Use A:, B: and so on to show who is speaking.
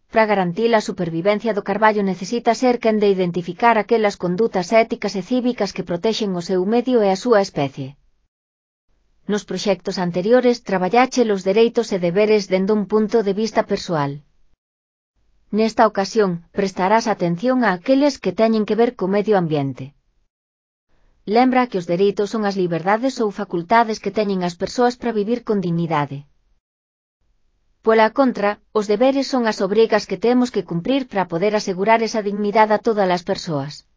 A: Para garantir a supervivencia do carballo necesita ser quen de identificar aquelas condutas éticas e cívicas que protexen o seu medio e a súa especie. Nos proxectos anteriores traballache os dereitos e deberes dende un punto de vista persoal. Nesta ocasión, prestarás atención a aqueles que teñen que ver co medio ambiente. Lembra que os dereitos son as liberdades ou facultades que teñen as persoas para vivir con dignidade. Pola contra, os deberes son as obrigas que temos que cumprir para poder asegurar esa dignidade a todas as persoas.